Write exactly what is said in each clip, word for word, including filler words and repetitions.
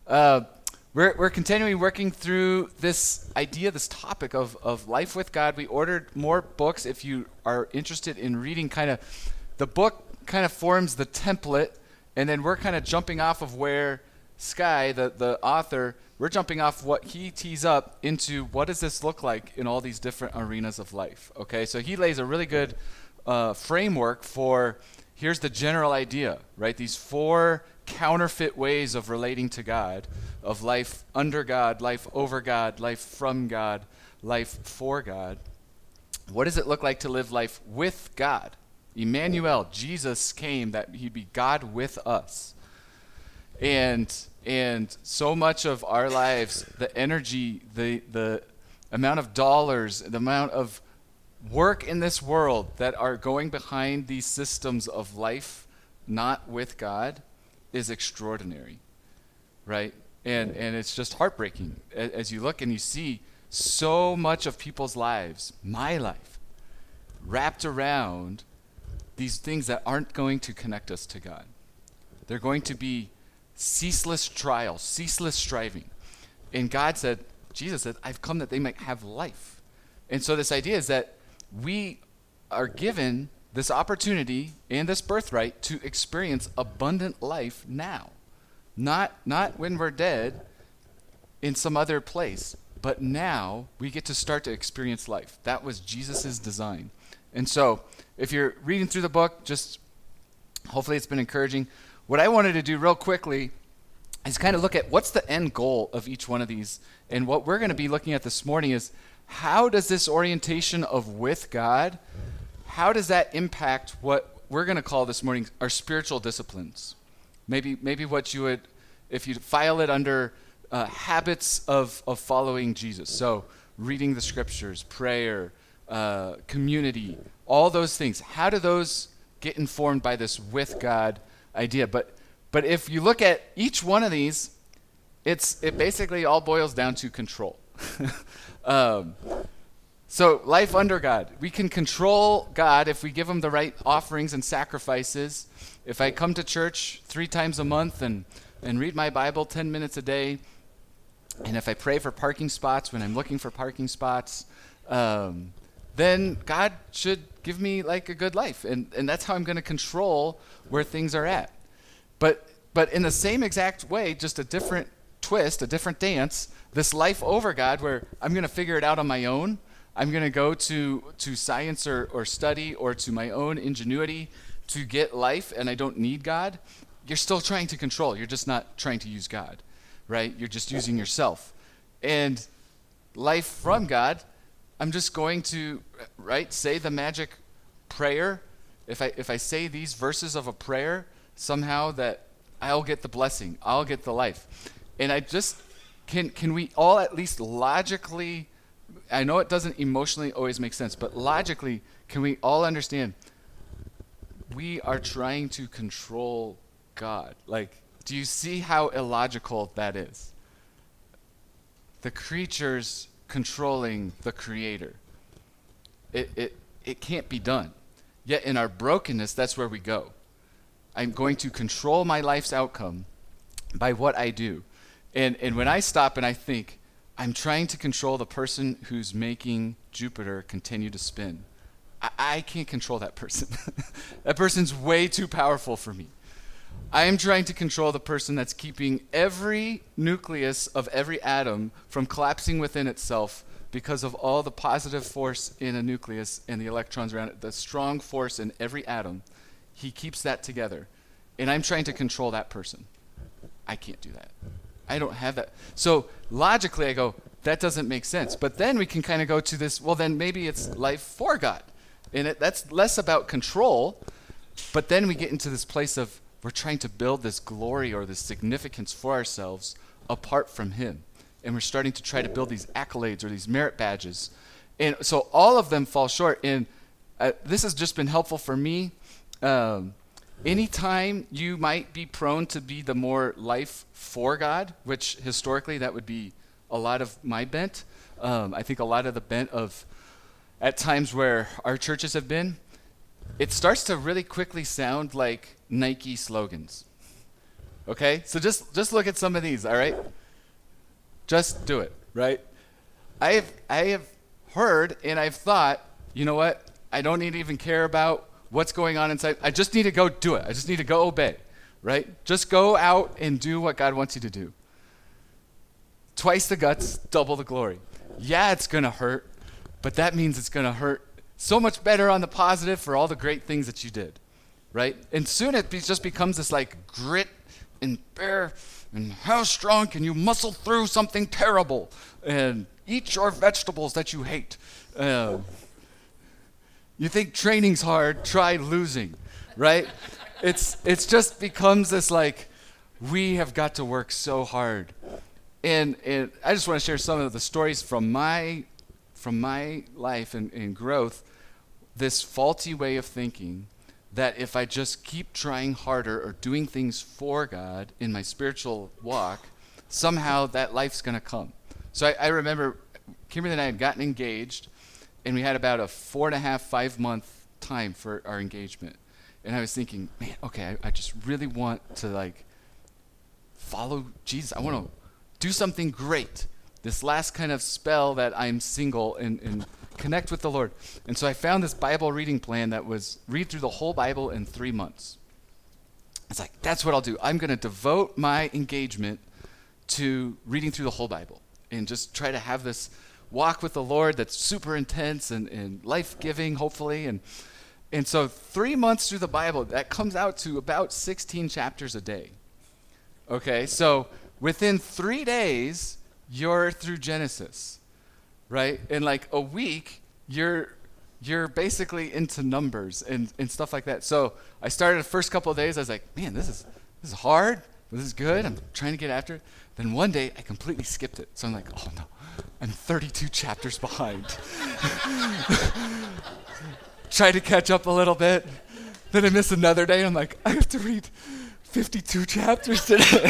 Uh, we're we're continuing working through this idea, this topic of, of life with God. We ordered more books. If you are interested in reading, kind of, the book kind of forms the template, and then we're kind of jumping off of where Sky, the, the author, we're jumping off what he tees up into what does this look like in all these different arenas of life. Okay, so he lays a really good uh, framework for, here's the general idea, right? These four counterfeit ways of relating to God, of life under God, life over God, life from God, life for God. What does it look like to live life with God? Emmanuel, Jesus came that he'd be God with us. And and so much of our lives, the energy, the the amount of dollars, the amount of work in this world that are going behind these systems of life not with God is extraordinary, right? And and it's just heartbreaking as you look and you see so much of people's lives, my life, wrapped around these things that aren't going to connect us to God. They're going to be ceaseless trials, ceaseless striving. And God said, Jesus said, I've come that they might have life. And so this idea is that we are given this opportunity and this birthright to experience abundant life now. Not, not when we're dead in some other place, but now we get to start to experience life. That was Jesus' design. And so if you're reading through the book, just hopefully it's been encouraging. What I wanted to do real quickly is kind of look at what's the end goal of each one of these. And what we're going to be looking at this morning is how does this orientation of with God, how does that impact what we're going to call this morning our spiritual disciplines? Maybe maybe what you would, if you file it under uh, habits of, of following Jesus. So reading the scriptures, prayer, uh, community, all those things. How do those get informed by this with God idea? But but if you look at each one of these, it's it basically all boils down to control. um, so life under God, we can control God if we give him the right offerings and sacrifices. If I come to church three times a month and and read my Bible ten minutes a day, and if I pray for parking spots when I'm looking for parking spots, um, then God should give me like a good life. And, and that's how I'm going to control where things are at. But but in the same exact way, just a different twist, a different dance, this life over God where I'm going to figure it out on my own. I'm going to go to, to science or, or study or to my own ingenuity to get life, and I don't need God. You're still trying to control. You're just not trying to use God, right? You're just using yourself. And life from God, I'm just going to, right, say the magic prayer. If I if I say these verses of a prayer, somehow that I'll get the blessing, I'll get the life. And I just, can can we all at least logically, I know it doesn't emotionally always make sense, but logically, can we all understand we are trying to control God? Like, do you see how illogical that is? The creatures controlling the creator. It, it it can't be done. Yet in our brokenness, that's where we go. I'm going to control my life's outcome by what I do. And and when I stop and I think, I'm trying to control the person who's making Jupiter continue to spin. I, I can't control that person. That person's way too powerful for me. I am trying to control the person that's keeping every nucleus of every atom from collapsing within itself because of all the positive force in a nucleus and the electrons around it, the strong force in every atom. He keeps that together. And I'm trying to control that person. I can't do that. I don't have that. So logically I go, that doesn't make sense. But then we can kind of go to this, well then maybe it's life for God. And it, that's less about control, but then we get into this place of we're trying to build this glory or this significance for ourselves apart from him. And we're starting to try to build these accolades or these merit badges. And so all of them fall short. And uh, this has just been helpful for me. Um, anytime you might be prone to be the more life for God, which historically that would be a lot of my bent. Um, I think a lot of the bent of at times where our churches have been, it starts to really quickly sound like Nike slogans. Okay? So just just look at some of these, all right? Just do it, right? I have I have heard and I've thought, you know what? I don't need to even care about what's going on inside. I just need to go do it. I just need to go obey, right? Just go out and do what God wants you to do. Twice the guts, double the glory. Yeah, it's going to hurt, but that means it's going to hurt so much better on the positive for all the great things that you did, right? And soon it be, just becomes this like grit and bear, and how strong can you muscle through something terrible and eat your vegetables that you hate. Uh, you think training's hard, try losing, right? It's it's just becomes this like, we have got to work so hard. And, and I just want to share some of the stories from my from my life and, and growth, this faulty way of thinking that if I just keep trying harder or doing things for God in my spiritual walk, somehow that life's going to come. So I, I remember Kimberly and I had gotten engaged, and we had about a four and a half, five month time for our engagement. And I was thinking, man, okay, I, I just really want to like follow Jesus. I want to do something great. This last kind of spell that I'm single and, and connect with the Lord. And so I found this Bible reading plan that was read through the whole Bible in three months. It's like, that's what I'll do. I'm going to devote my engagement to reading through the whole Bible and just try to have this walk with the Lord that's super intense and, and life-giving, hopefully. And and so three months through the Bible, that comes out to about sixteen chapters a day. Okay, so within three days, you're through Genesis, right? In like a week, you're you're basically into numbers and, and stuff like that. So I started the first couple of days, I was like, man, this is this is hard, but this is good. I'm trying to get after it. Then one day, I completely skipped it. So I'm like, oh no, I'm thirty-two chapters behind. Try to catch up a little bit. Then I miss another day. I'm like, I have to read fifty-two chapters today.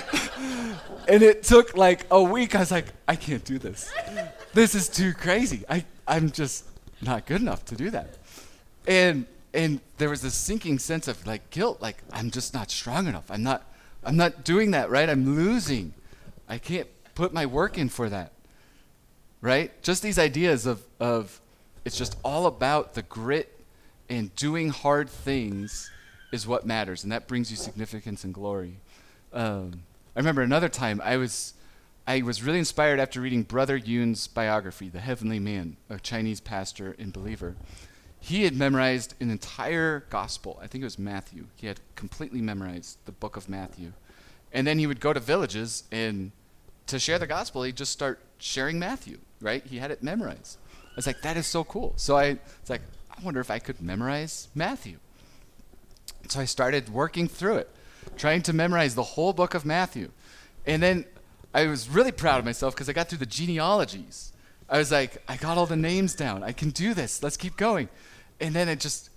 And it took like a week. I was like, I can't do this. This is too crazy. I, I'm just not good enough to do that. And and there was this sinking sense of like guilt, like I'm just not strong enough. I'm not I'm not doing that, right? I'm losing. I can't put my work in for that. Right? Just these ideas of of it's just all about the grit and doing hard things is what matters, and that brings you significance and glory. Um, I remember another time I was I was really inspired after reading Brother Yun's biography, The Heavenly Man, a Chinese pastor and believer. He had memorized an entire gospel. I think it was Matthew. He had completely memorized the book of Matthew. And then he would go to villages, and to share the gospel, he'd just start sharing Matthew, right? He had it memorized. I was like, that is so cool. So I was like, I wonder if I could memorize Matthew. So I started working through it, trying to memorize the whole book of Matthew. And then I was really proud of myself because I got through the genealogies. I was like, I got all the names down. I can do this. Let's keep going. And then it just,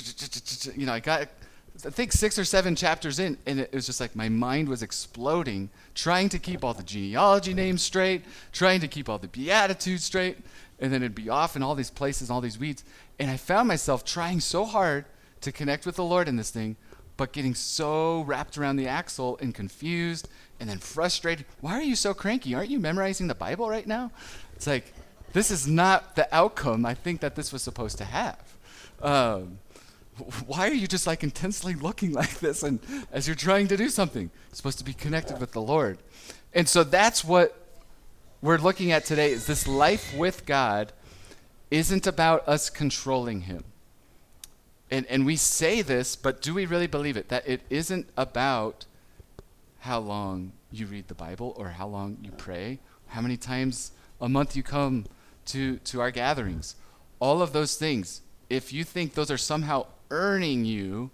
you know, I got, I think six or seven chapters in, and it was just like my mind was exploding, trying to keep all the genealogy names straight, trying to keep all the Beatitudes straight, and then it'd be off in all these places, all these weeds. And I found myself trying so hard to connect with the Lord in this thing, but getting so wrapped around the axle and confused and then frustrated. Why are you so cranky? Aren't you memorizing the Bible right now? It's like, this is not the outcome I think that this was supposed to have. Um, why are you just like intensely looking like this and as you're trying to do something? You're supposed to be connected with the Lord. And so that's what we're looking at today, is this life with God isn't about us controlling him. And and we say this, but do we really believe it? That it isn't about how long you read the Bible or how long you pray, how many times a month you come to, to our gatherings. All of those things, if you think those are somehow earning you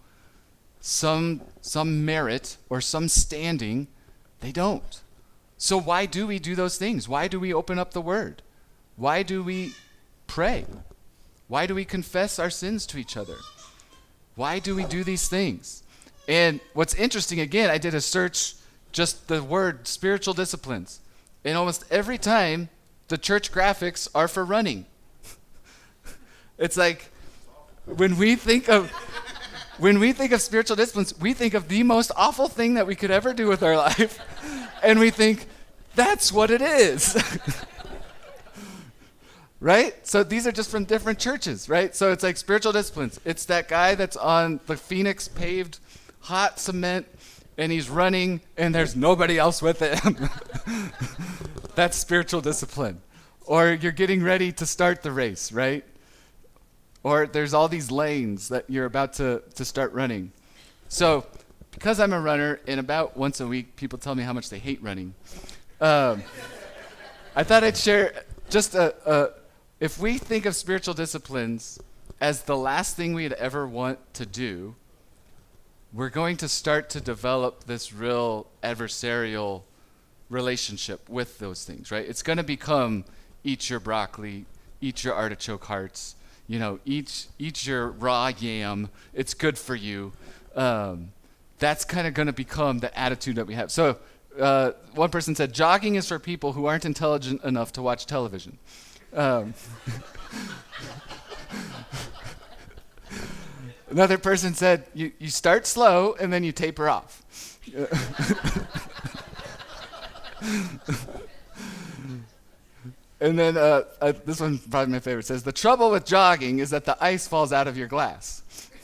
some some merit or some standing, they don't. So why do we do those things? Why do we open up the Word? Why do we pray? Why do we confess our sins to each other? Why do we do these things? And what's interesting, again, I did a search, just the word spiritual disciplines. And almost every time, the church graphics are for running. It's like, when we think of when we think of spiritual disciplines, we think of the most awful thing that we could ever do with our life. And we think, that's what it is. Right? So these are just from different churches, right? So it's like spiritual disciplines. It's that guy that's on the Phoenix paved hot cement and he's running and there's nobody else with him. That's spiritual discipline. Or you're getting ready to start the race, right? Or there's all these lanes that you're about to, to start running. So because I'm a runner and about once a week people tell me how much they hate running, um, I thought I'd share just a, a if we think of spiritual disciplines as the last thing we'd ever want to do, we're going to start to develop this real adversarial relationship with those things, right? It's going to become eat your broccoli, eat your artichoke hearts, you know, eat, eat your raw yam. It's good for you. Um, that's kind of going to become the attitude that we have. So uh, one person said, jogging is for people who aren't intelligent enough to watch television. Um, another person said, you, you start slow and then you taper off. And then uh, uh, this one's probably my favorite. It says, the trouble with jogging is that the ice falls out of your glass.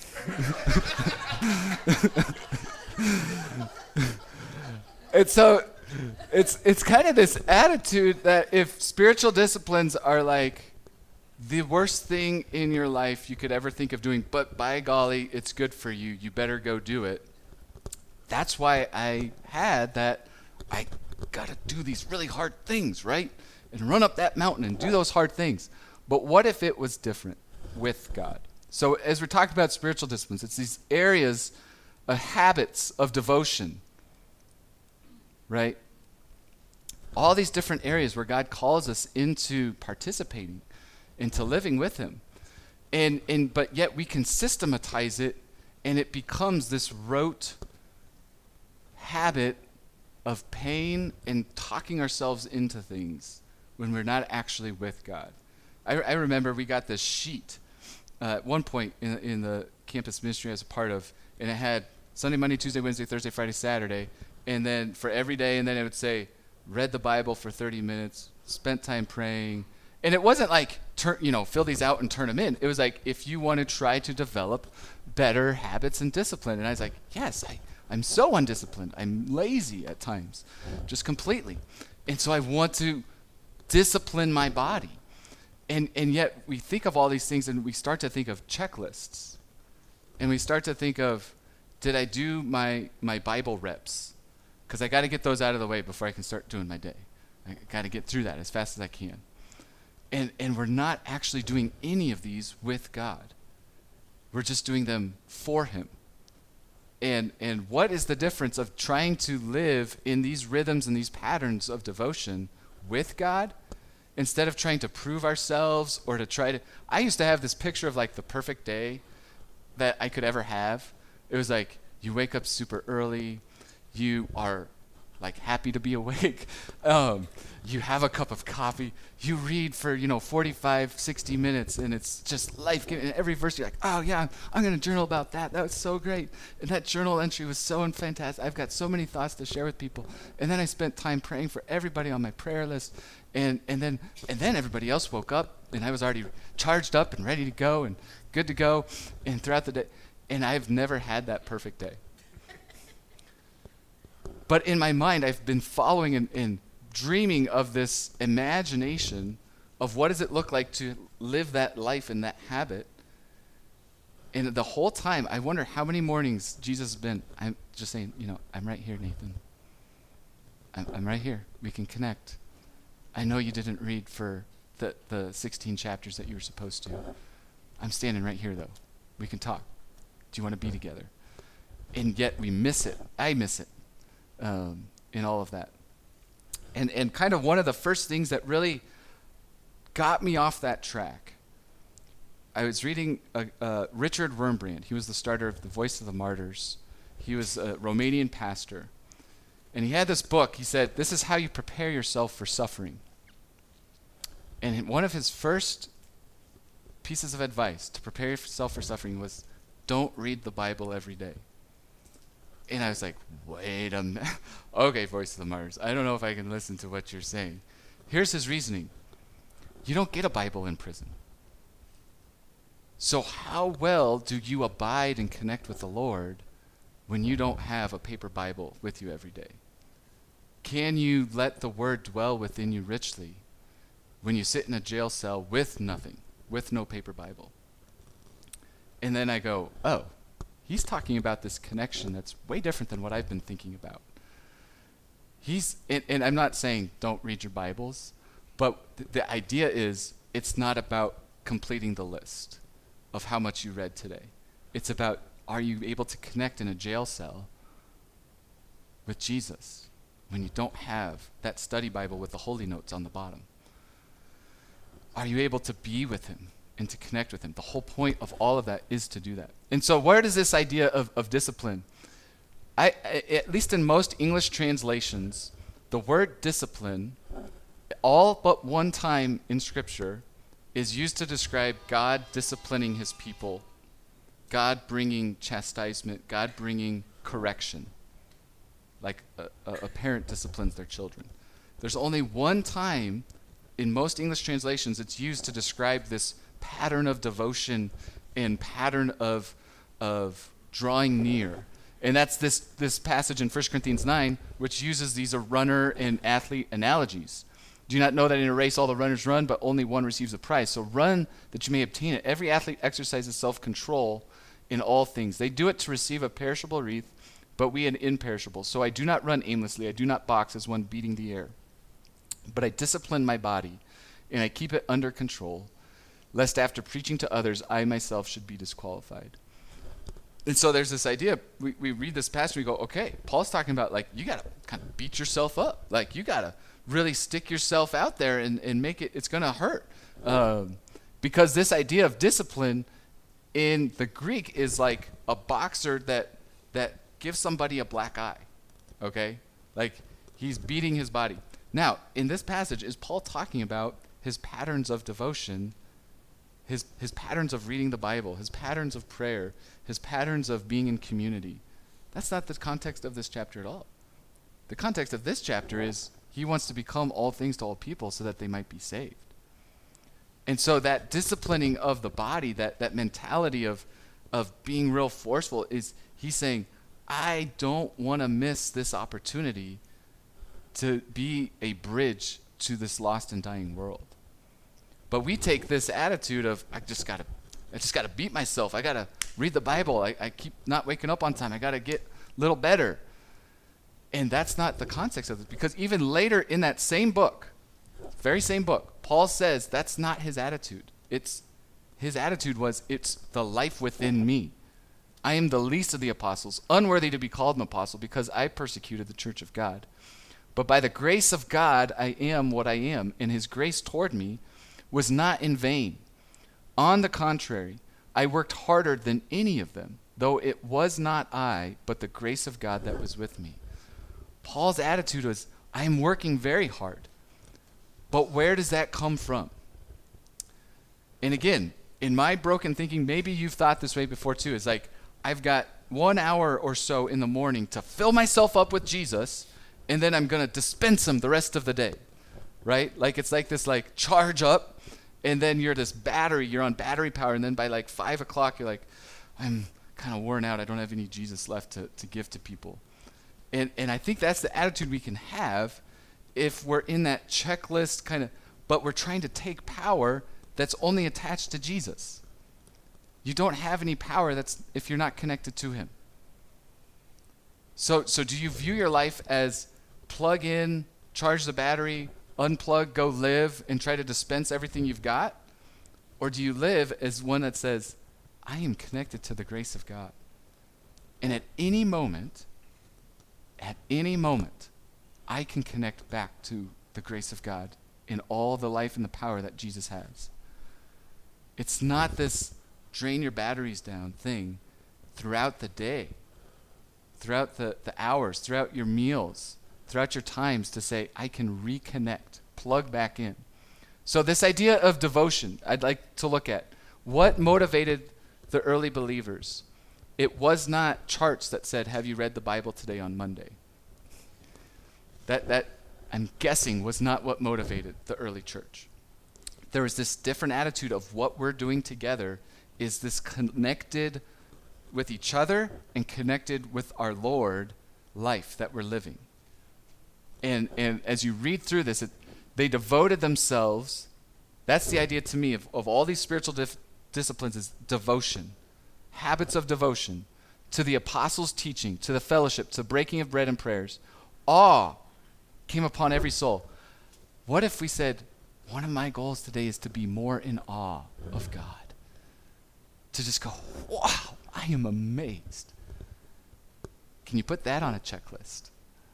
And so it's it's kind of this attitude that if spiritual disciplines are like the worst thing in your life you could ever think of doing, but by golly, it's good for you, you better go do it. That's why I had that, I got to do these really hard things, right? And run up that mountain and do those hard things. But what if it was different with God? So as we're talking about spiritual disciplines, it's these areas, uh, habits of devotion, right? All these different areas where God calls us into participating, into living with him. And and but yet we can systematize it and it becomes this rote habit of pain and talking ourselves into things when we're not actually with God. I, I remember we got this sheet uh, at one point in, in the campus ministry I was a part of, and it had Sunday, Monday, Tuesday, Wednesday, Thursday, Friday, Saturday, and then for every day, and then it would say, read the Bible for thirty minutes, spent time praying. And it wasn't like, turn, you know, fill these out and turn them in. It was like, if you want to try to develop better habits and discipline. And I was like, yes, I, I'm so undisciplined. I'm lazy at times, just completely. And so I want to discipline my body. And and yet we think of all these things and we start to think of checklists. And we start to think of, did I do my, my Bible reps? Because I got to get those out of the way before I can start doing my day. I got to get through that as fast as I can. And and we're not actually doing any of these with God. We're just doing them for him. And and what is the difference of trying to live in these rhythms and these patterns of devotion with God instead of trying to prove ourselves or to try to... I used to have this picture of like the perfect day that I could ever have. It was like you wake up super early, you are like happy to be awake, um, you have a cup of coffee, you read for, you know, forty-five, sixty minutes, and it's just life-giving. And every verse you're like, oh yeah, I'm, I'm going to journal about that. That was so great. And that journal entry was so fantastic. I've got so many thoughts to share with people. And then I spent time praying for everybody on my prayer list. And, and then and then everybody else woke up, and I was already charged up and ready to go and good to go. And throughout the day, and I've never had that perfect day. But in my mind, I've been following and, and dreaming of this imagination of what does it look like to live that life and that habit. And the whole time, I wonder how many mornings Jesus has been, I'm just saying, you know, I'm right here, Nathan. I'm, I'm right here. We can connect. I know you didn't read for the, the sixteen chapters that you were supposed to. I'm standing right here, though. We can talk. Do you want to be together? And yet we miss it. I miss it. Um, in all of that. And and kind of one of the first things that really got me off that track, I was reading uh, uh, Richard Wurmbrand. He was the starter of the Voice of the Martyrs. He was a Romanian pastor. And he had this book. He said, this is how you prepare yourself for suffering. And one of his first pieces of advice to prepare yourself for suffering was don't read the Bible every day. And I was like, wait a minute. Okay, Voice of the Martyrs, I don't know if I can listen to what you're saying. Here's his reasoning. You don't get a Bible in prison. So how well do you abide and connect with the Lord when you don't have a paper Bible with you every day? Can you let the word dwell within you richly when you sit in a jail cell with nothing, with no paper Bible? And then I go, oh, he's talking about this connection that's way different than what I've been thinking about. He's, and, and I'm not saying don't read your Bibles, but th- the idea is it's not about completing the list of how much you read today. It's about, are you able to connect in a jail cell with Jesus when you don't have that study Bible with the holy notes on the bottom? Are you able to be with him and to connect with him? The whole point of all of that is to do that. And so where does this idea of, of discipline? I, I, at least in most English translations, the word discipline, all but one time in Scripture, is used to describe God disciplining his people, God bringing chastisement, God bringing correction, like a, a, a parent disciplines their children. There's only one time in most English translations it's used to describe this pattern of devotion and pattern of, of drawing near. And that's this, this passage in First Corinthians nine, which uses these uh, runner and athlete analogies. Do you not know that in a race all the runners run, but only one receives a prize? So run that you may obtain it. Every athlete exercises self-control in all things. They do it to receive a perishable wreath, but we an imperishable. So I do not run aimlessly. I do not box as one beating the air. But I discipline my body, and I keep it under control, lest after preaching to others, I myself should be disqualified. And so there's this idea, we, we read this passage, we go, okay, Paul's talking about, like, you got to kind of beat yourself up. Like, you got to really stick yourself out there and, and make it, it's going to hurt. Um, because this idea of discipline in the Greek is like a boxer that that gives somebody a black eye, okay? Like, he's beating his body. Now, in this passage, is Paul talking about his patterns of devotion, his his patterns of reading the Bible, his patterns of prayer, his patterns of being in community? That's not the context of this chapter at all. The context of this chapter is he wants to become all things to all people so that they might be saved. And so that disciplining of the body, that, that mentality of, of being real forceful, is he's saying, I don't want to miss this opportunity to be a bridge to this lost and dying world. But we take this attitude of, I just got to I just got to beat myself. I got to read the Bible. I, I keep not waking up on time. I got to get a little better. And that's not the context of it, because even later in that same book, very same book, Paul says that's not his attitude. It's his attitude was, it's the life within me. I am the least of the apostles, unworthy to be called an apostle because I persecuted the church of God. But by the grace of God, I am what I am, and his grace toward me was not in vain. On the contrary, I worked harder than any of them, though it was not I, but the grace of God that was with me. Paul's attitude was, I am working very hard. But where does that come from? And again, in my broken thinking, maybe you've thought this way before too. It's like, I've got one hour or so in the morning to fill myself up with Jesus, and then I'm going to dispense him the rest of the day, right? Like, it's like this, like, charge up, and then you're this battery, you're on battery power, and then by like five o'clock, you're like, I'm kind of worn out. I don't have any Jesus left to, to give to people. And and I think that's the attitude we can have if we're in that checklist kind of, but we're trying to take power that's only attached to Jesus. You don't have any power that's if you're not connected to him. So so do you view your life as plug in, charge the battery, unplug, go live, and try to dispense everything you've got? Or do you live as one that says, I am connected to the grace of God. And at any moment, at any moment, I can connect back to the grace of God in all the life and the power that Jesus has. It's not this drain your batteries down thing throughout the day, throughout the, the hours, throughout your meals, throughout your times to say, I can reconnect, plug back in. So this idea of devotion, I'd like to look at. What motivated the early believers? It was not charts that said, have you read the Bible today on Monday? That, that I'm guessing, was not what motivated the early church. There was this different attitude of what we're doing together is this connected with each other and connected with our Lord life that we're living. And and as you read through this, it, they devoted themselves. That's the idea to me of, of all these spiritual dif- disciplines is devotion, habits of devotion to the apostles' teaching, to the fellowship, to breaking of bread and prayers. Awe came upon every soul. What if we said, one of my goals today is to be more in awe of God? To just go, wow, I am amazed. Can you put that on a checklist?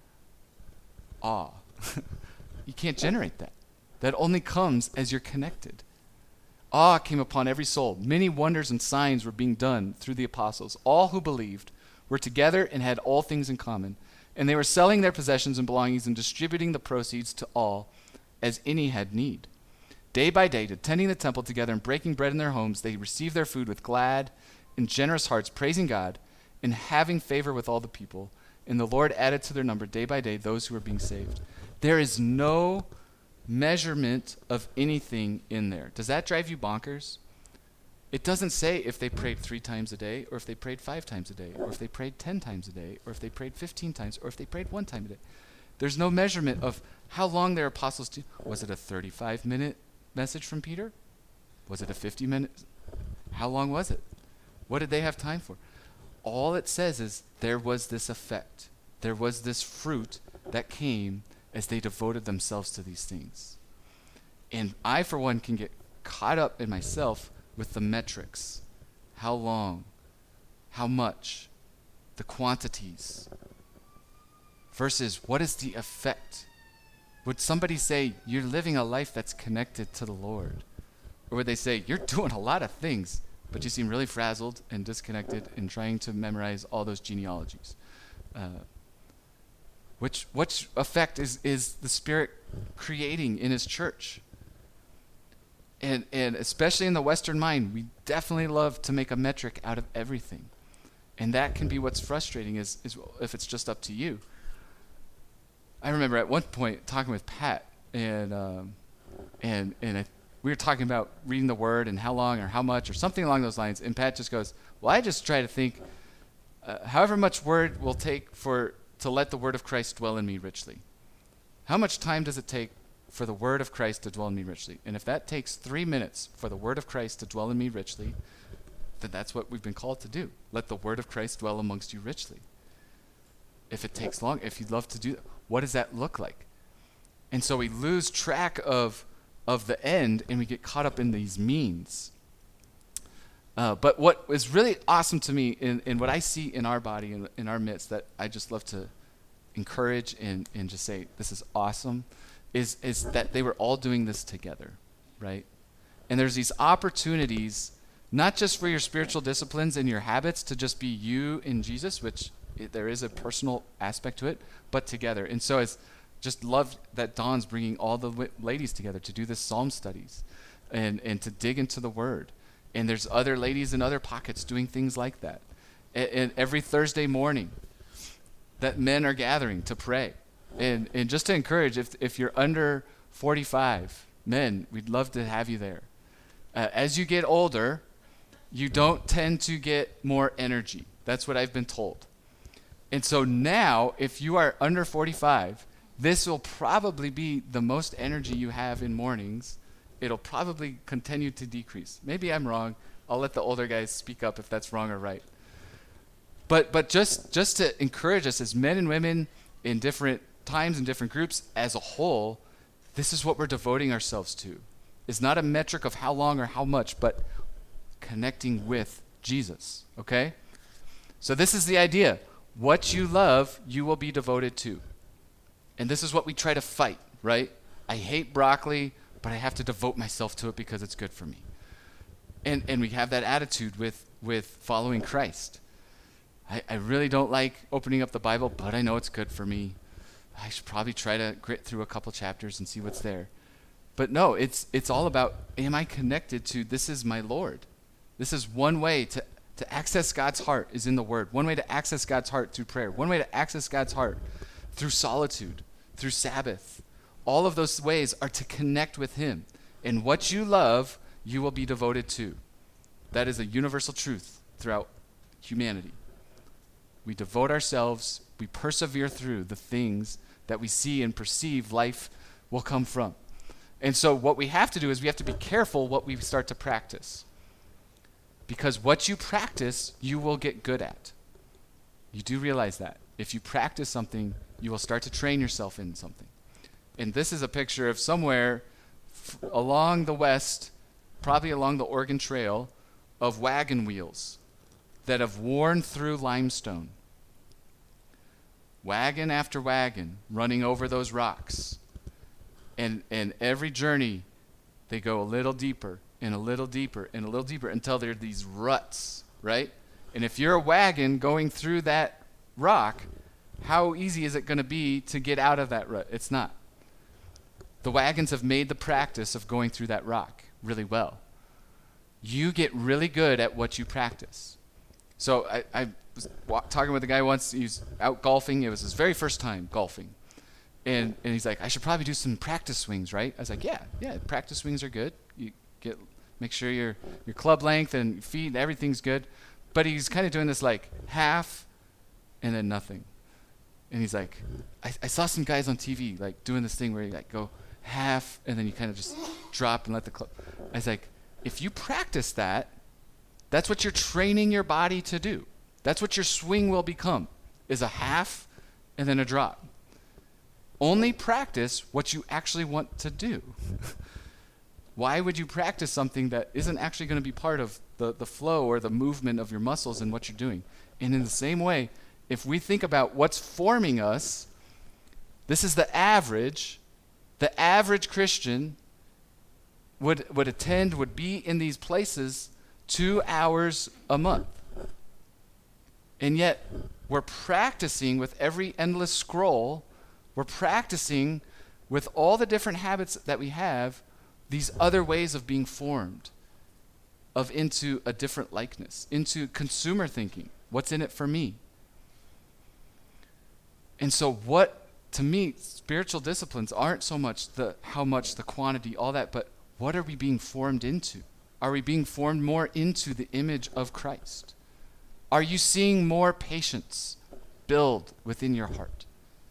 Awe. You can't generate that. That only comes as you're connected. Awe came upon every soul. Many wonders and signs were being done through the apostles. All who believed were together and had all things in common. And they were selling their possessions and belongings and distributing the proceeds to all as any had need. Day by day, attending the temple together and breaking bread in their homes, they received their food with glad and generous hearts, praising God and having favor with all the people. And the Lord added to their number day by day those who were being saved. There is no measurement of anything in there. Does that drive you bonkers? It doesn't say if they prayed three times a day, or if they prayed five times a day, or if they prayed ten times a day, or if they prayed fifteen times, or if they prayed one time a day. There's no measurement of how long their apostles do. Was it a thirty-five minute message from Peter? Was it a fifty minute? How long was it? What did they have time for? All it says is there was this effect. There was this fruit that came as they devoted themselves to these things. And I, for one, can get caught up in myself with the metrics. How long? How much? The quantities. Versus what is the effect? Would somebody say, you're living a life that's connected to the Lord? Or would they say, you're doing a lot of things, but you seem really frazzled and disconnected and trying to memorize all those genealogies? Uh, which which effect is, is the Spirit creating in his church? And and especially in the Western mind, we definitely love to make a metric out of everything. And that can be what's frustrating is, is if it's just up to you. I remember at one point talking with Pat, and um, and and I, we were talking about reading the Word and how long or how much or something along those lines. And Pat just goes, well, I just try to think, uh, however much Word will take for to let the Word of Christ dwell in me richly. How much time does it take for the Word of Christ to dwell in me richly? And if that takes three minutes for the Word of Christ to dwell in me richly, then that's what we've been called to do. Let the Word of Christ dwell amongst you richly. If it takes long, if you'd love to do that, what does that look like? And so we lose track of of the end, and we get caught up in these means. Uh, but what is really awesome to me in, in what I see in our body, in, in our midst, that I just love to encourage and, and just say, this is awesome, is, is that they were all doing this together, right? And there's these opportunities, not just for your spiritual disciplines and your habits to just be you in Jesus, which it, there is a personal aspect to it, but together. And so it's just love that Dawn's bringing all the w- ladies together to do this psalm studies and, and to dig into the Word. And there's other ladies in other pockets doing things like that. And, and every Thursday morning that men are gathering to pray. And and just to encourage, if if you're under forty-five, men, we'd love to have you there. Uh, as you get older, you don't tend to get more energy. That's what I've been told. And so now, if you are under forty-five, this will probably be the most energy you have in mornings. It'll probably continue to decrease. Maybe I'm wrong. I'll let the older guys speak up if that's wrong or right. But but just just to encourage us as men and women in different times and different groups as a whole, this is what we're devoting ourselves to. It's not a metric of how long or how much, but connecting with Jesus, okay? So this is the idea. What you love, you will be devoted to. And this is what we try to fight, right? I hate broccoli, but I have to devote myself to it because it's good for me. And and we have that attitude with, with following Christ. I, I really don't like opening up the Bible, but I know it's good for me. I should probably try to grit through a couple chapters and see what's there. But no, it's it's all about, am I connected to, this is my Lord. This is one way to To access God's heart is in the Word. One way to access God's heart through prayer. One way to access God's heart through solitude, through Sabbath. All of those ways are to connect with him. And what you love, you will be devoted to. That is a universal truth throughout humanity. We devote ourselves, we persevere through the things that we see and perceive life will come from. And so what we have to do is we have to be careful what we start to practice. Because what you practice, you will get good at. You do realize that. If you practice something, you will start to train yourself in something. And this is a picture of somewhere f- along the west, probably along the Oregon Trail, of wagon wheels that have worn through limestone. Wagon after wagon running over those rocks. And and every journey, they go a little deeper and a little deeper and a little deeper until there are these ruts, right? And if you're a wagon going through that rock, how easy is it going to be to get out of that rut? It's not. The wagons have made the practice of going through that rock really well. You get really good at what you practice. So I, I was wa- talking with a guy once. He was out golfing. It was his very first time golfing. And and he's like, I should probably do some practice swings, right? I was like, yeah, yeah, practice swings are good. You get make sure your your club length and feet, everything's good. But he's kind of doing this like half and then nothing. And he's like, I, I saw some guys on T V like doing this thing where you like go half and then you kind of just drop and let the club. I was like, if you practice that, that's what you're training your body to do. That's what your swing will become, is a half and then a drop. Only practice what you actually want to do. Why would you practice something that isn't actually going to be part of the, the flow or the movement of your muscles and what you're doing? And in the same way, if we think about what's forming us, this is the average. The average Christian would would attend, would be in these places two hours a month. And yet, we're practicing with every endless scroll. We're practicing with all the different habits that we have, these other ways of being formed, of into a different likeness, into consumer thinking. What's in it for me? And so what, to me, spiritual disciplines aren't so much the how much, the quantity, all that, but what are we being formed into? Are we being formed more into the image of Christ? Are you seeing more patience build within your heart?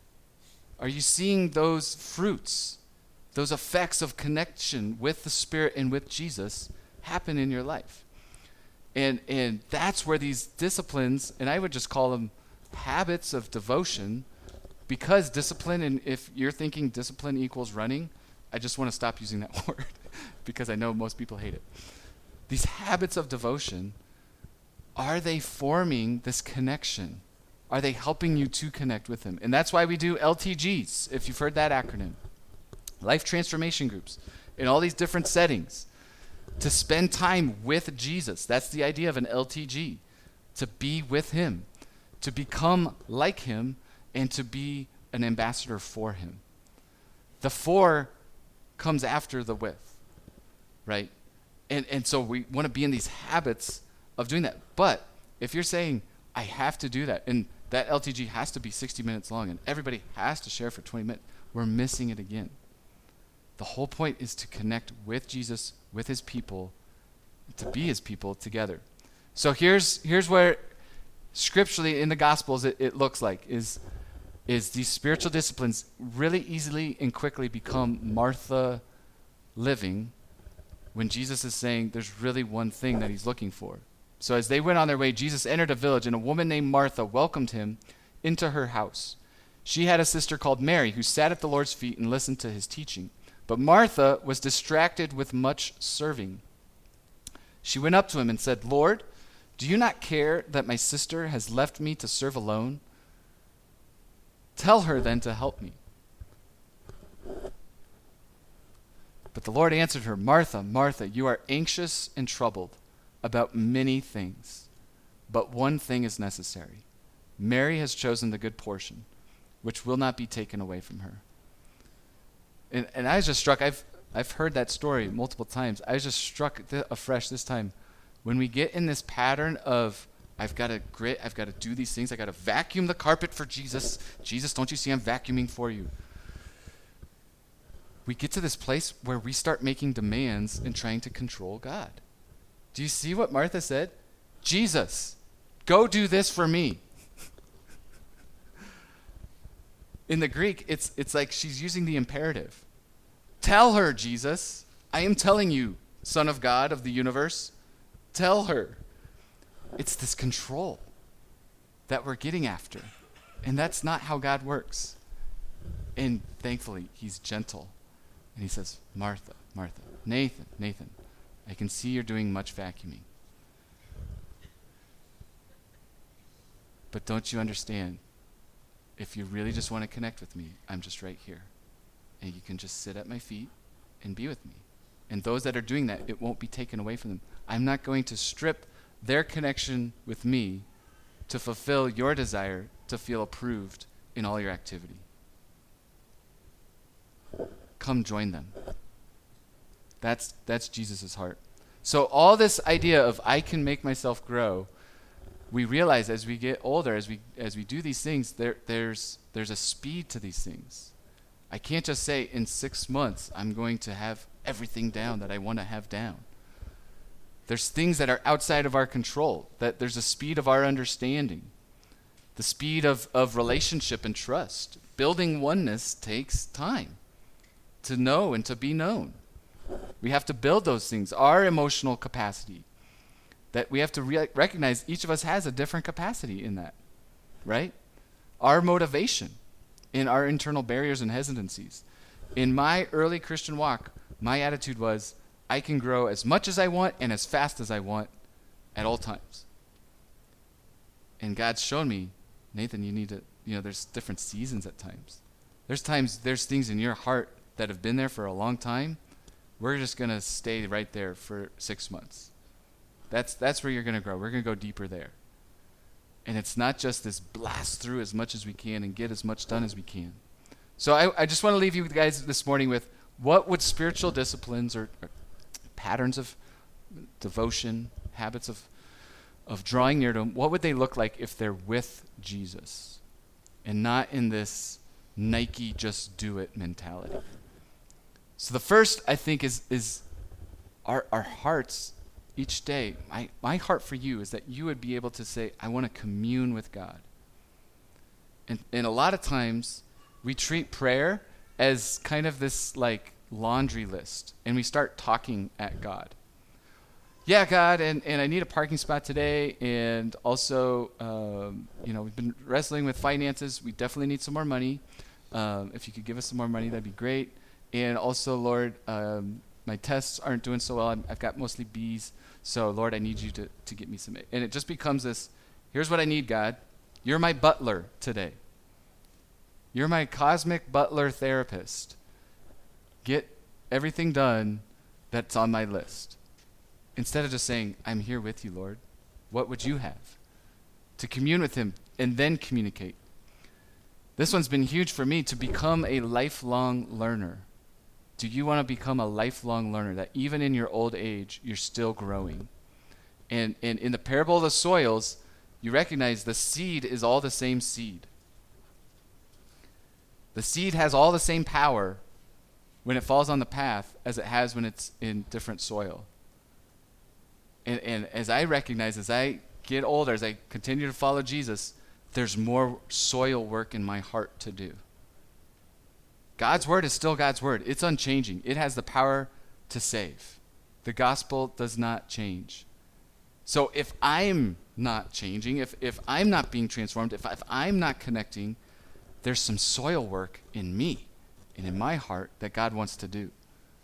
Are you seeing those fruits, those effects of connection with the Spirit and with Jesus happen in your life? And and that's where these disciplines, and I would just call them habits of devotion, because discipline, and if you're thinking discipline equals running, I just want to stop using that word because I know most people hate it. These habits of devotion, are they forming this connection? Are they helping you to connect with him? And that's why we do L T Gs, if you've heard that acronym. Life transformation groups, in all these different settings, to spend time with Jesus. That's the idea of an L T G, to be with him, to become like him, and to be an ambassador for him. The for comes after the with, right? And and so we want to be in these habits of doing that. But if you're saying, I have to do that, and that L T G has to be sixty minutes long, and everybody has to share for twenty minutes, we're missing it again. The whole point is to connect with Jesus, with his people, to be his people together. So here's here's where scripturally in the Gospels it, it looks like, is, is these spiritual disciplines really easily and quickly become Martha living when Jesus is saying there's really one thing that he's looking for. So as they went on their way, Jesus entered a village, and a woman named Martha welcomed him into her house. She had a sister called Mary who sat at the Lord's feet and listened to his teaching. But Martha was distracted with much serving. She went up to him and said, Lord, do you not care that my sister has left me to serve alone? Tell her then to help me. But the Lord answered her, Martha, Martha, you are anxious and troubled about many things, but one thing is necessary. Mary has chosen the good portion, which will not be taken away from her. And, and I was just struck, I've I've heard that story multiple times. I was just struck th- afresh this time when we get in this pattern of, I've got to grit, I've got to do these things, I've got to vacuum the carpet for Jesus. Jesus, don't you see I'm vacuuming for you? We get to this place where we start making demands and trying to control God. Do you see what Martha said? Jesus, go do this for me. In the Greek, it's it's like she's using the imperative. Tell her, Jesus. I am telling you, Son of God of the universe. Tell her. It's this control that we're getting after. And that's not how God works. And thankfully, he's gentle. And he says, Martha, Martha, Nathan, Nathan, I can see you're doing much vacuuming. But don't you understand? If you really just want to connect with me, I'm just right here. And you can just sit at my feet and be with me. And those that are doing that, it won't be taken away from them. I'm not going to strip their connection with me to fulfill your desire to feel approved in all your activity. Come join them. That's that's Jesus' heart. So all this idea of I can make myself grow, we realize as we get older, as we as we do these things, there there's there's a speed to these things. I can't just say in six months I'm going to have everything down that I want to have down. There's things that are outside of our control, that there's a speed of our understanding, the speed of, of relationship and trust. Building oneness takes time to know and to be known. We have to build those things, our emotional capacity, that we have to re- recognize each of us has a different capacity in that, right? Our motivation in our internal barriers and hesitancies. In my early Christian walk, my attitude was, I can grow as much as I want and as fast as I want at all times. And God's shown me, Nathan, you need to, you know, there's different seasons at times. There's times, there's things in your heart that have been there for a long time. We're just going to stay right there for six months. That's that's where you're going to grow. We're going to go deeper there. And it's not just this blast through as much as we can and get as much done as we can. So I, I just want to leave you guys this morning with, what would spiritual disciplines or, or patterns of devotion, habits of of drawing near to him, what would they look like if they're with Jesus and not in this Nike just do it mentality? So the first, I think, is is our our hearts each day. My my heart for you is that you would be able to say, I want to commune with God. And and a lot of times we treat prayer as kind of this like laundry list, and we start talking at God. Yeah, God, and, and I need a parking spot today, and also, um, you know, we've been wrestling with finances. We definitely need some more money. Um, if you could give us some more money, that'd be great. And also, Lord, um, my tests aren't doing so well. I'm, I've got mostly B's, so Lord, I need you to, to get me some A. And it just becomes this, here's what I need, God. You're my butler today. You're my cosmic butler therapist. Get everything done that's on my list. Instead of just saying, I'm here with you, Lord. What would you have? To commune with him and then communicate. This one's been huge for me, to become a lifelong learner. Do you want to become a lifelong learner, that even in your old age, you're still growing? And, and in the parable of the soils, you recognize the seed is all the same seed. The seed has all the same power when it falls on the path as it has when it's in different soil. And, and as I recognize, as I get older, as I continue to follow Jesus, there's more soil work in my heart to do. God's word is still God's word. It's unchanging. It has the power to save. The gospel does not change. So if I'm not changing, if, if I'm not being transformed, if, if I'm not connecting, there's some soil work in me and in my heart that God wants to do.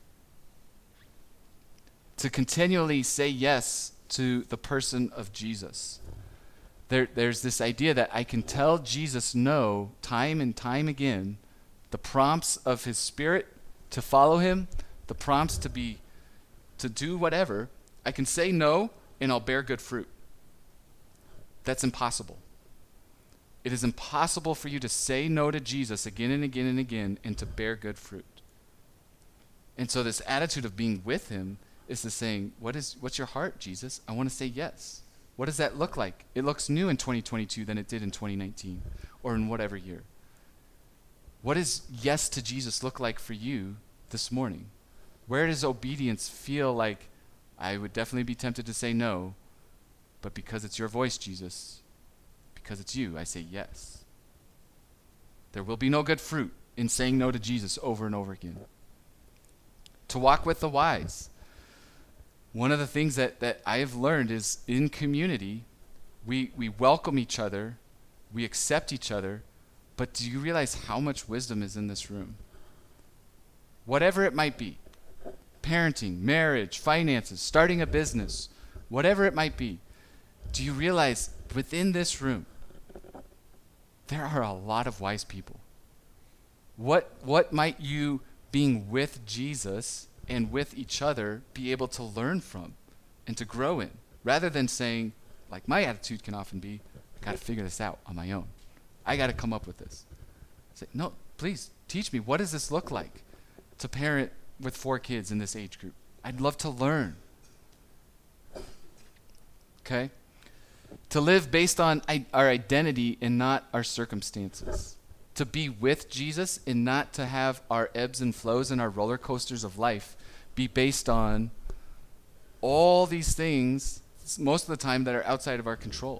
To continually say yes to the person of Jesus. There, there's this idea that I can tell Jesus no time and time again, the prompts of his spirit to follow him, the prompts to be, to do whatever. I can say no and I'll bear good fruit. That's impossible. It is impossible for you to say no to Jesus again and again and again and to bear good fruit. And so this attitude of being with him is the saying, what is, what's your heart, Jesus? I want to say yes. What does that look like? It looks new in twenty twenty-two than it did in twenty nineteen or in whatever year. What does yes to Jesus look like for you this morning? Where does obedience feel like, I would definitely be tempted to say no, but because it's your voice, Jesus, because it's you, I say yes. There will be no good fruit in saying no to Jesus over and over again. To walk with the wise. One of the things that, that I have learned is in community, we, we welcome each other, we accept each other, but do you realize how much wisdom is in this room? Whatever it might be, parenting, marriage, finances, starting a business, whatever it might be, do you realize within this room, there are a lot of wise people. What, what might you, being with Jesus and with each other, be able to learn from and to grow in? Rather than saying, like my attitude can often be, I got to figure this out on my own. I got to come up with this. Say, no, please, teach me. What does this look like to parent with four kids in this age group? I'd love to learn. Okay? To live based on I- our identity and not our circumstances. To be with Jesus and not to have our ebbs and flows and our roller coasters of life be based on all these things, most of the time, that are outside of our control.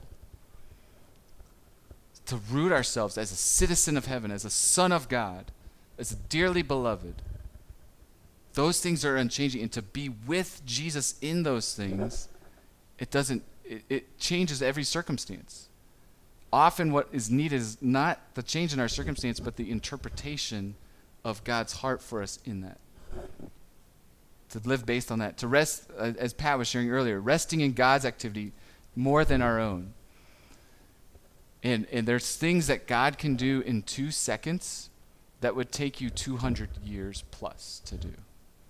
To root ourselves as a citizen of heaven, as a son of God, as dearly beloved. Those things are unchanging. And to be with Jesus in those things, it doesn't, it, it changes every circumstance. Often what is needed is not the change in our circumstance, but the interpretation of God's heart for us in that. To live based on that. To rest, uh, as Pat was sharing earlier, resting in God's activity more than our own. And, and there's things that God can do in two seconds that would take you two hundred years plus to do.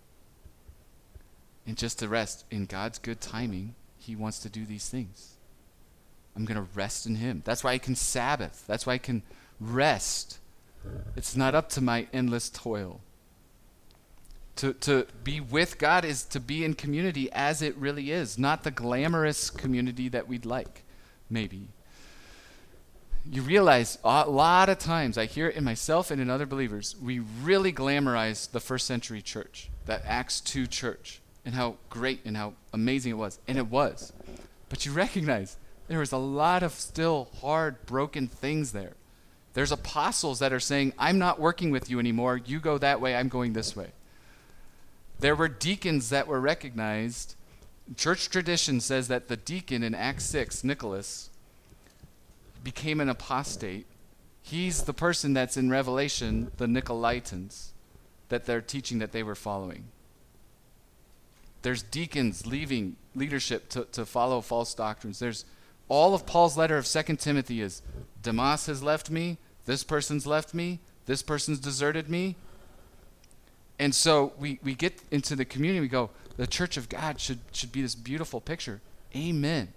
And just to rest in God's good timing, he wants to do these things. I'm going to rest in him. That's why I can Sabbath. That's why I can rest. It's not up to my endless toil. To, to be with God is to be in community as it really is, not the glamorous community that we'd like, maybe. You realize a lot of times, I hear it in myself and in other believers, we really glamorize the first century church, that Acts two church, and how great and how amazing it was. And it was. But you recognize there was a lot of still hard, broken things there. There's apostles that are saying, I'm not working with you anymore. You go that way, I'm going this way. There were deacons that were recognized. Church tradition says that the deacon in Acts six, Nicholas, became an apostate. He's the person that's in Revelation, the Nicolaitans, that they're teaching that they were following. There's deacons leaving leadership to, to follow false doctrines. There's all of Paul's letter of Second Timothy is, Demas has left me, this person's left me, this person's deserted me. And so we, we get into the community, we go, the church of God should, should be this beautiful picture. Amen.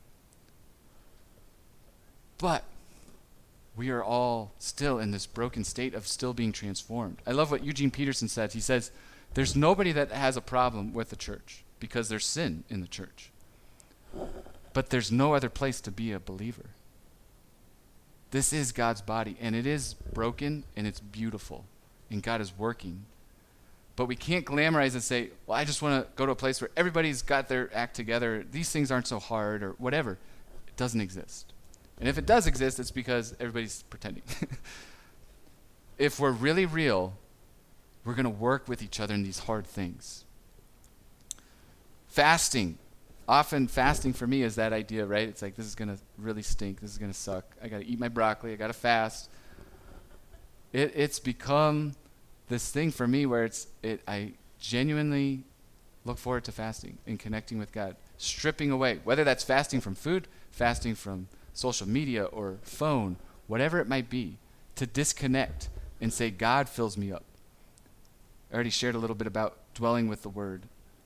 But we are all still in this broken state of still being transformed. I love what Eugene Peterson said. He says, there's nobody that has a problem with the church because there's sin in the church. But there's no other place to be a believer. This is God's body, and it is broken, and it's beautiful, and God is working. But we can't glamorize and say, well, I just want to go to a place where everybody's got their act together. These things aren't so hard, or whatever. It doesn't exist. And if it does exist, it's because everybody's pretending. If we're really real, we're going to work with each other in these hard things. Fasting. Often fasting for me is that idea, right? It's like, this is going to really stink. This is going to suck. I got to eat my broccoli. I got to fast. It, it's become this thing for me where it's it. I genuinely look forward to fasting and connecting with God. Stripping away, whether that's fasting from food, fasting from social media or phone, whatever it might be, to disconnect and say, God fills me up. I already shared a little bit about dwelling with the Word.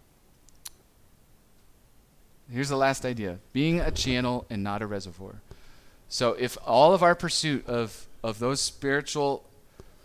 Here's the last idea, being a channel and not a reservoir. So if all of our pursuit of, of those spiritual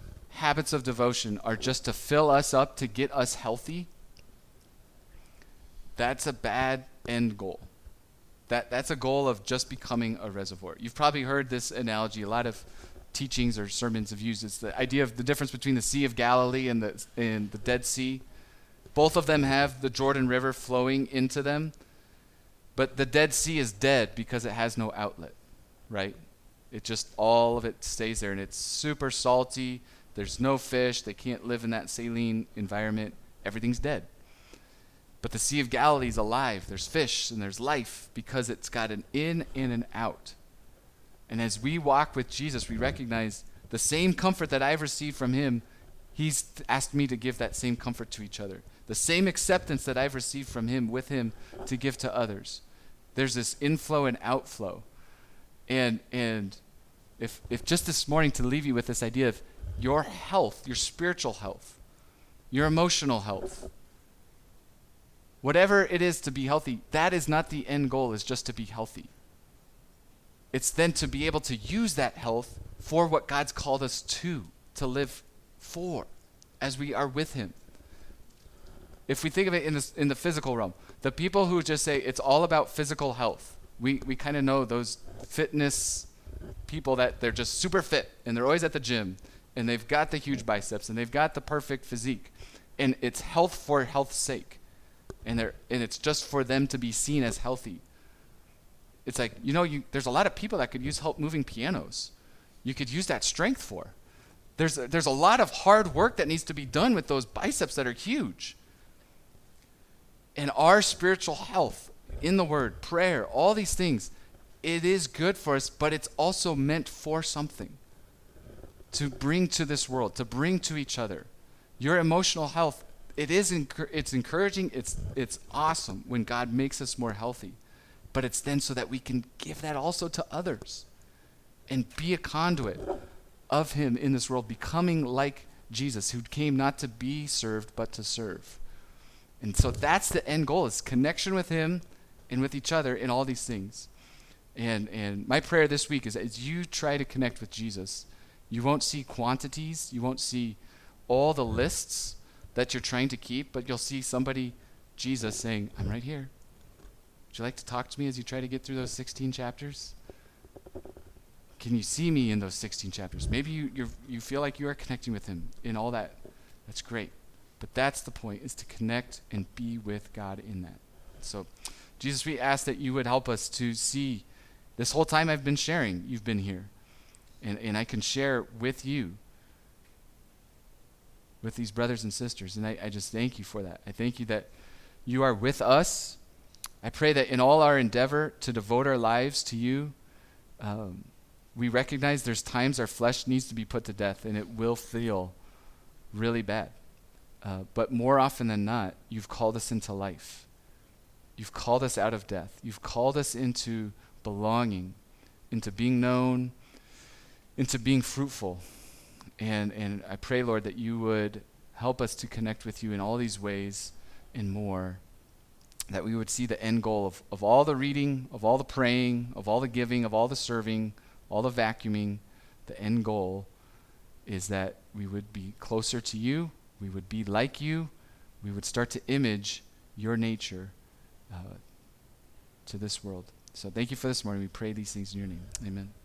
habits of devotion are just to fill us up, to get us healthy, that's a bad end goal. That that's a goal of just becoming a reservoir. You've probably heard this analogy. A lot of teachings or sermons have used it. It's the idea of the difference between the Sea of Galilee and the and the Dead Sea. Both of them have the Jordan River flowing into them, but the Dead Sea is dead because it has no outlet, right? It just, all of it stays there, and it's super salty. There's no fish. They can't live in that saline environment. Everything's dead. But the Sea of Galilee is alive. There's fish and there's life because it's got an in and an out. And as we walk with Jesus, we recognize the same comfort that I've received from him, he's asked me to give that same comfort to each other. The same acceptance that I've received from him with him to give to others. There's this inflow and outflow. And and if if just this morning to leave you with this idea of your health, your spiritual health, your emotional health, whatever it is to be healthy, that is not the end goal, is just to be healthy. It's then to be able to use that health for what God's called us to, to live for, as we are with him. If we think of it in the, in the physical realm, the people who just say it's all about physical health, we, we kind of know those fitness people that they're just super fit and they're always at the gym and they've got the huge biceps and they've got the perfect physique, and it's health for health's sake, and they're and it's just for them to be seen as healthy. It's like, you know, you, there's a lot of people that could use help moving pianos. You could use that strength for. There's a, there's a lot of hard work that needs to be done with those biceps that are huge. And our spiritual health in the Word, prayer, all these things, it is good for us, but it's also meant for something. To bring to this world, to bring to each other. Your emotional health, it is enc- it's encouraging, it's it's awesome when God makes us more healthy. But it's then so that we can give that also to others and be a conduit of him in this world, becoming like Jesus, who came not to be served, but to serve. And so that's the end goal, is connection with him and with each other in all these things. And and my prayer this week is, as you try to connect with Jesus, you won't see quantities, you won't see all the lists that you're trying to keep, but you'll see somebody, Jesus, saying, I'm right here. Would you like to talk to me as you try to get through those sixteen chapters? Can you see me in those sixteen chapters? Maybe you you you feel like you are connecting with him in all that. That's great. But that's the point, is to connect and be with God in that. So, Jesus, we ask that you would help us to see, this whole time I've been sharing, you've been here. And, and I can share with you, with these brothers and sisters. And I, I just thank you for that. I thank you that you are with us. I pray that in all our endeavor to devote our lives to you, um, we recognize there's times our flesh needs to be put to death, and it will feel really bad. Uh, but more often than not, you've called us into life. You've called us out of death. You've called us into belonging, into being known, into being fruitful. And and I pray, Lord, that you would help us to connect with you in all these ways and more, that we would see the end goal of, of all the reading, of all the praying, of all the giving, of all the serving, all the vacuuming. The end goal is that we would be closer to you, we would be like you, we would start to image your nature uh, to this world. So thank you for this morning. We pray these things in your name. Amen.